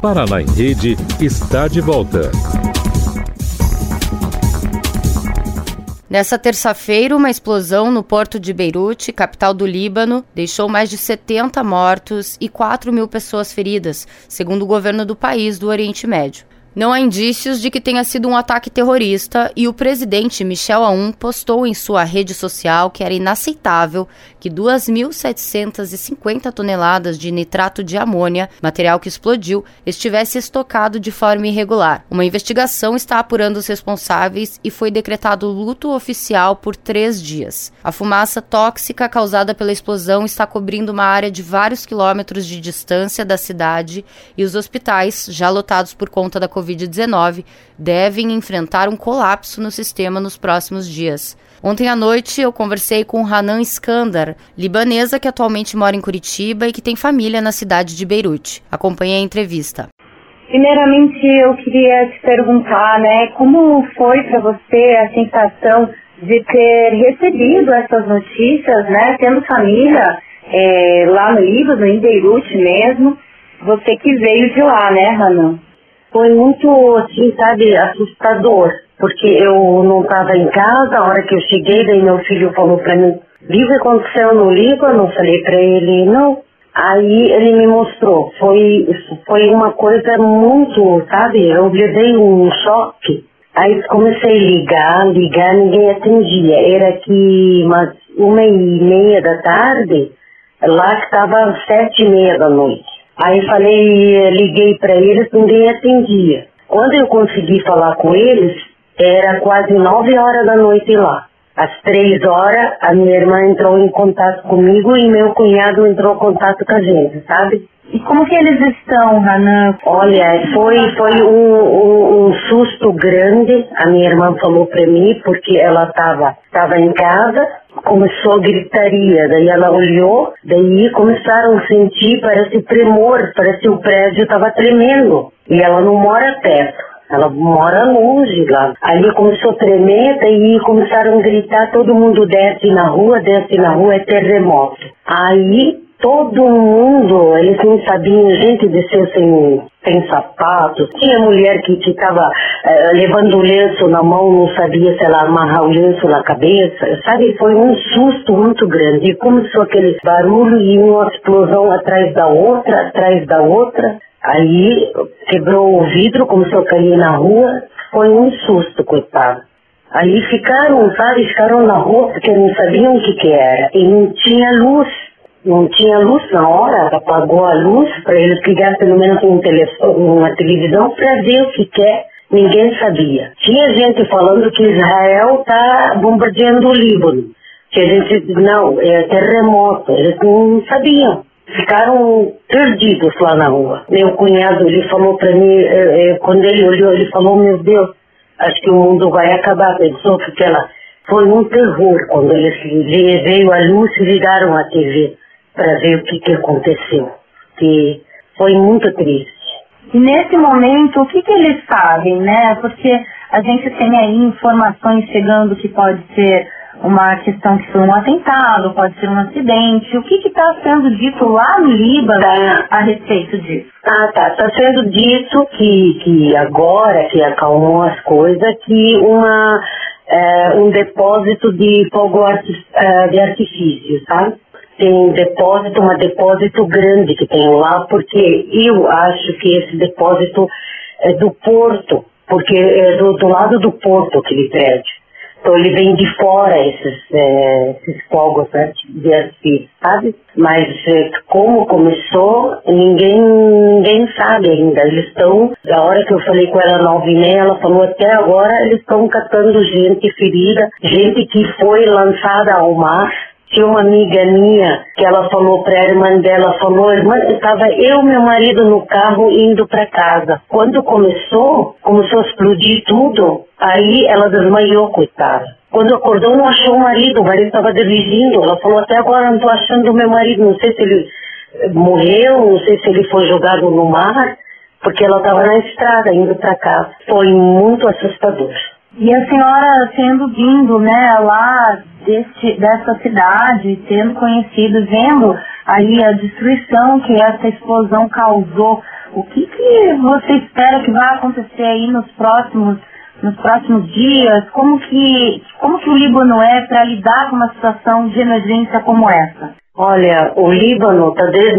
Paraná em Rede está de volta. Nessa terça-feira, uma explosão no porto de Beirute, capital do Líbano, deixou mais de 70 mortos e 4.000 pessoas feridas, segundo o governo do país do Oriente Médio. Não há indícios de que tenha sido um ataque terrorista e o presidente Michel Aoun postou em sua rede social que era inaceitável que 2.750 toneladas de nitrato de amônia, material que explodiu, estivesse estocado de forma irregular. Uma investigação está apurando os responsáveis e foi decretado luto oficial por 3 dias. A fumaça tóxica causada pela explosão está cobrindo uma área de vários quilômetros de distância da cidade e os hospitais, já lotados por conta da Covid-19, devem enfrentar um colapso no sistema nos próximos dias. Ontem à noite eu conversei com Hanan Iskandar, libanesa que atualmente mora em Curitiba e que tem família na cidade de Beirute. Acompanhei a entrevista. Primeiramente eu queria te perguntar, como foi para você a sensação de ter recebido essas notícias, tendo família lá no Líbano, em Beirute mesmo, você que veio de lá, Hanan? Foi muito, assustador, porque eu não estava em casa, a hora que eu cheguei, daí meu filho falou para mim, viu o que aconteceu no Líbano? Eu falei para ele, não. Aí ele me mostrou, foi uma coisa muito, eu levei um choque. Aí comecei a ligar, ninguém atendia. Era que umas 1h30 da tarde, lá que estava 7h30 da noite. Aí liguei para eles, ninguém atendia. Quando eu consegui falar com eles, era quase 9 horas da noite lá. Às 3 horas, a minha irmã entrou em contato comigo e meu cunhado entrou em contato com a gente, sabe? E como que eles estão, Hanan? Olha, foi um susto grande. A minha irmã falou para mim, porque ela estava em casa, começou a gritaria, daí ela olhou, daí começaram a sentir, parece tremor, parece o prédio estava tremendo. E ela não mora perto, ela mora longe lá. Ali começou a tremer, daí começaram a gritar, todo mundo desce na rua, é terremoto. Aí todo mundo, eles não sabiam, gente desceu sem sapatos. Tinha mulher que ficava levando o lenço na mão, não sabia se ela amarrar o lenço na cabeça, sabe? Foi um susto muito grande. E começou aquele barulho e uma explosão atrás da outra. Aí quebrou o vidro, começou a cair na rua. Foi um susto, coitado. Aí ficaram na rua porque não sabiam o que era. E não tinha luz. Não tinha luz na hora, apagou a luz para eles ligar pelo menos uma televisão para ver o que é. Ninguém sabia. Tinha gente falando que Israel está bombardeando o Líbano. Que a gente, não, é terremoto. Eles não sabiam. Ficaram perdidos lá na rua. Meu cunhado, ele falou para mim, quando ele olhou, ele falou, meu Deus, acho que o mundo vai acabar. Pensou que foi um terror quando veio a luz e ligaram a TV para ver o que aconteceu, que foi muito triste. E nesse momento, o que eles sabem, Porque a gente tem aí informações chegando que pode ser uma questão que foi um atentado, pode ser um acidente. O que está sendo dito lá no Líbano a respeito disso? Está sendo dito que agora que acalmou as coisas, que um depósito de fogo de artifício, sabe? Tem um depósito grande que tem lá, porque eu acho que esse depósito é do porto, porque é do lado do porto aquele prédio. Então ele vem de fora esses fogos de artifício, sabe? Mas como começou, ninguém sabe ainda. Eles estão, a hora que eu falei com ela 9h30, ela falou até agora eles estão catando gente ferida, gente que foi lançada ao mar. Tinha uma amiga minha que ela falou para a irmã dela, irmã, estava eu e meu marido no carro indo para casa. Quando começou a explodir tudo, aí ela desmaiou, coitada. Quando acordou não achou o marido estava dirigindo. Ela falou, até agora não estou achando o meu marido, não sei se ele morreu, não sei se ele foi jogado no mar, porque ela estava na estrada indo para casa. Foi muito assustador. E a senhora tendo vindo, né, lá dessa cidade, tendo conhecido, vendo aí a destruição que essa explosão causou, o que você espera que vai acontecer aí nos próximos dias? Como que o Líbano é para lidar com uma situação de emergência como essa? Olha, o Líbano está desde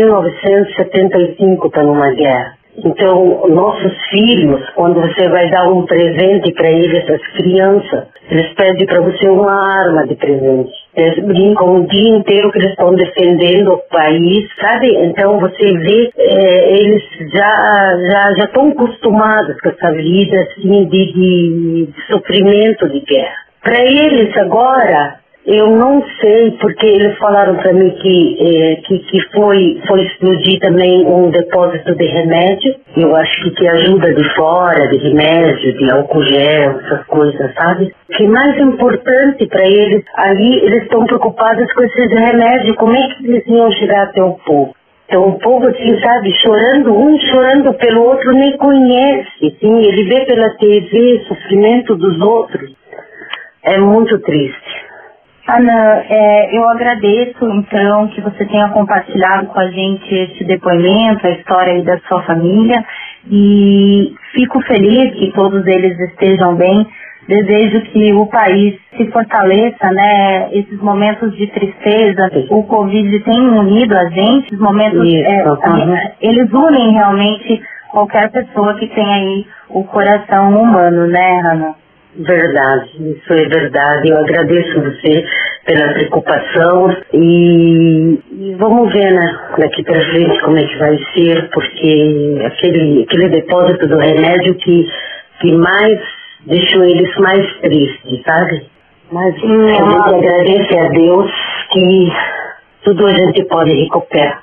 1975 tá numa guerra. Então, nossos filhos, quando você vai dar um presente para eles, essas crianças, eles pedem para você uma arma de presente. Eles brincam o dia inteiro que eles estão defendendo o país, sabe? Então, você vê, eles já estão acostumados com essa vida, assim, de sofrimento de guerra. Para eles, agora, eu não sei, porque eles falaram para mim que foi explodir também um depósito de remédio. Eu acho que ajuda de fora, de remédio, de álcool gel, essas coisas, sabe? O que mais importante para eles, ali eles estão preocupados com esses remédios, como é que eles iam chegar até o povo. Então o povo, assim, sabe, chorando, um chorando pelo outro, nem conhece, assim, ele vê pela TV o sofrimento dos outros. É muito triste. Ana, eu agradeço, então, que você tenha compartilhado com a gente esse depoimento, a história aí da sua família, e fico feliz que todos eles estejam bem. Desejo que o país se fortaleça, né? Esses momentos de tristeza, o Covid tem unido a gente, esses momentos, eles unem realmente qualquer pessoa que tem aí o coração humano, né, Ana? Verdade, isso é verdade. Eu agradeço você pela preocupação e vamos ver, né, daqui para frente como é que vai ser, porque aquele depósito do remédio que mais deixou eles mais tristes, sabe? Mas a gente agradece a Deus que tudo a gente pode recuperar.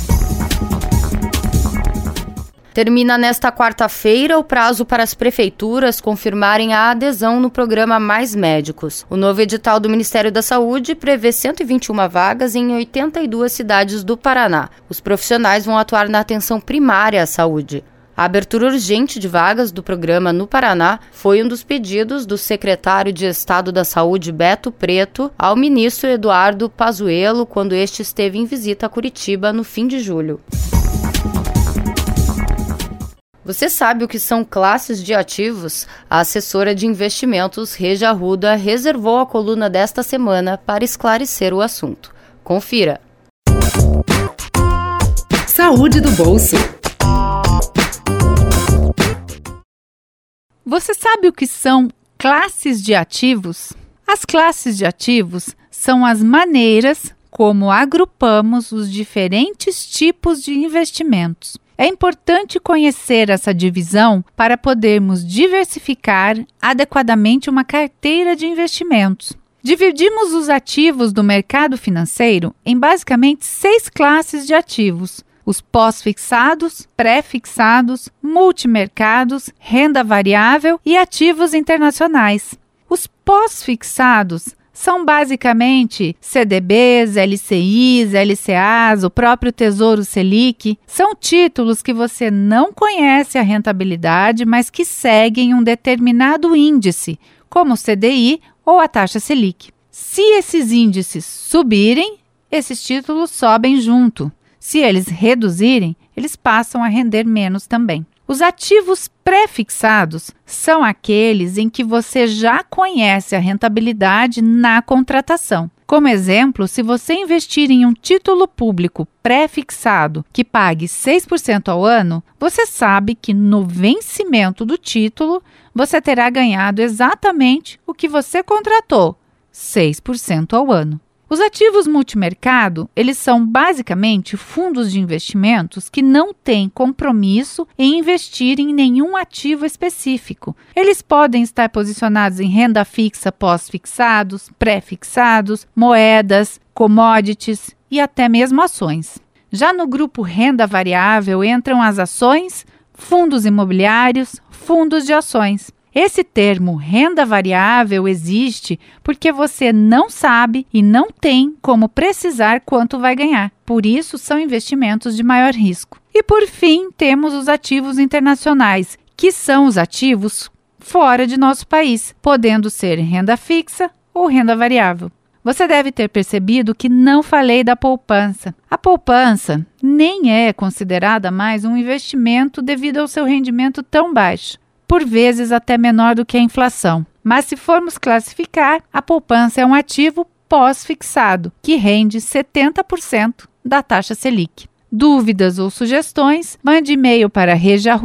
Termina nesta quarta-feira o prazo para as prefeituras confirmarem a adesão no programa Mais Médicos. O novo edital do Ministério da Saúde prevê 121 vagas em 82 cidades do Paraná. Os profissionais vão atuar na atenção primária à saúde. A abertura urgente de vagas do programa no Paraná foi um dos pedidos do secretário de Estado da Saúde, Beto Preto, ao ministro Eduardo Pazuello, quando este esteve em visita a Curitiba no fim de julho. Você sabe o que são classes de ativos? A assessora de investimentos, Regia Arruda, reservou a coluna desta semana para esclarecer o assunto. Confira. Saúde do bolso. Você sabe o que são classes de ativos? As classes de ativos são as maneiras como agrupamos os diferentes tipos de investimentos. É importante conhecer essa divisão para podermos diversificar adequadamente uma carteira de investimentos. Dividimos os ativos do mercado financeiro em basicamente 6 classes de ativos: os pós-fixados, pré-fixados, multimercados, renda variável e ativos internacionais. Os pós-fixados são basicamente CDBs, LCIs, LCAs, o próprio Tesouro Selic. São títulos que você não conhece a rentabilidade, mas que seguem um determinado índice, como o CDI ou a taxa Selic. Se esses índices subirem, esses títulos sobem junto. Se eles reduzirem, eles passam a render menos também. Os ativos pré-fixados são aqueles em que você já conhece a rentabilidade na contratação. Como exemplo, se você investir em um título público pré-fixado que pague 6% ao ano, você sabe que no vencimento do título você terá ganhado exatamente o que você contratou, 6% ao ano. Os ativos multimercado, eles são basicamente fundos de investimentos que não têm compromisso em investir em nenhum ativo específico. Eles podem estar posicionados em renda fixa pós-fixados, pré-fixados, moedas, commodities e até mesmo ações. Já no grupo renda variável entram as ações, fundos imobiliários, fundos de ações. Esse termo renda variável existe porque você não sabe e não tem como precisar quanto vai ganhar. Por isso, são investimentos de maior risco. E por fim, temos os ativos internacionais, que são os ativos fora de nosso país, podendo ser renda fixa ou renda variável. Você deve ter percebido que não falei da poupança. A poupança nem é considerada mais um investimento devido ao seu rendimento tão baixo, por vezes até menor do que a inflação. Mas se formos classificar, a poupança é um ativo pós-fixado, que rende 70% da taxa Selic. Dúvidas ou sugestões, mande e-mail para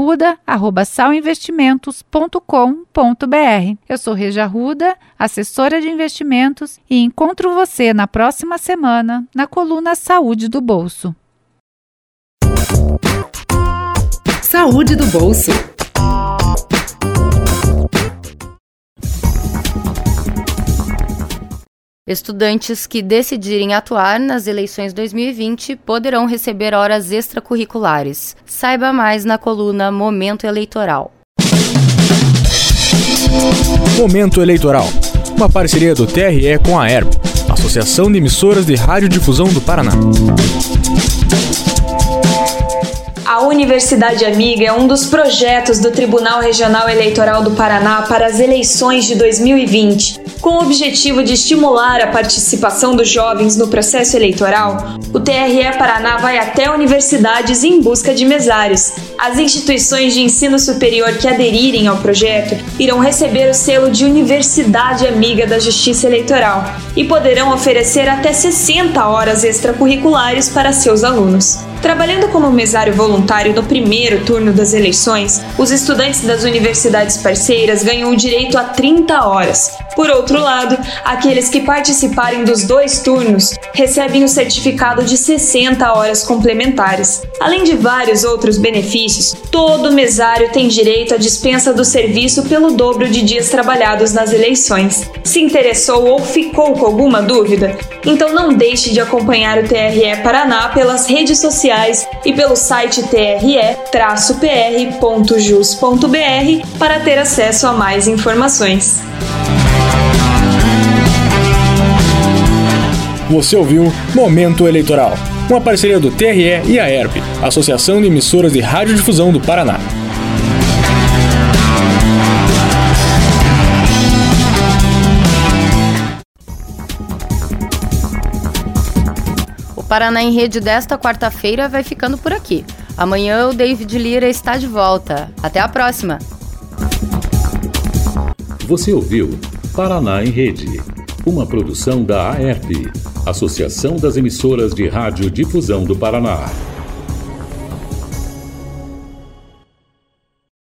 regiarruda@salinvestimentos.com.br. Eu sou Regia Arruda, assessora de investimentos, e encontro você na próxima semana na coluna Saúde do Bolso. Saúde do Bolso. Estudantes que decidirem atuar nas eleições 2020 poderão receber horas extracurriculares. Saiba mais na coluna Momento Eleitoral. Momento Eleitoral, uma parceria do TRE com a ERP, Associação de Emissoras de Radiodifusão do Paraná. A Universidade Amiga é um dos projetos do Tribunal Regional Eleitoral do Paraná para as eleições de 2020. Com o objetivo de estimular a participação dos jovens no processo eleitoral, o TRE Paraná vai até universidades em busca de mesários. As instituições de ensino superior que aderirem ao projeto irão receber o selo de Universidade Amiga da Justiça Eleitoral e poderão oferecer até 60 horas extracurriculares para seus alunos. Trabalhando como mesário voluntário no primeiro turno das eleições, os estudantes das universidades parceiras ganham o direito a 30 horas. Por outro lado, aqueles que participarem dos 2 turnos recebem o certificado de 60 horas complementares. Além de vários outros benefícios, todo mesário tem direito à dispensa do serviço pelo dobro de dias trabalhados nas eleições. Se interessou ou ficou com alguma dúvida? Então não deixe de acompanhar o TRE Paraná pelas redes sociais e pelo site tre-pr.jus.br para ter acesso a mais informações. Você ouviu Momento Eleitoral, uma parceria do TRE e a ERP, Associação de Emissoras de Radiodifusão do Paraná. O Paraná em Rede desta quarta-feira vai ficando por aqui. Amanhã o David Lira está de volta. Até a próxima! Você ouviu Paraná em Rede, uma produção da AERP, Associação das Emissoras de Radiodifusão do Paraná.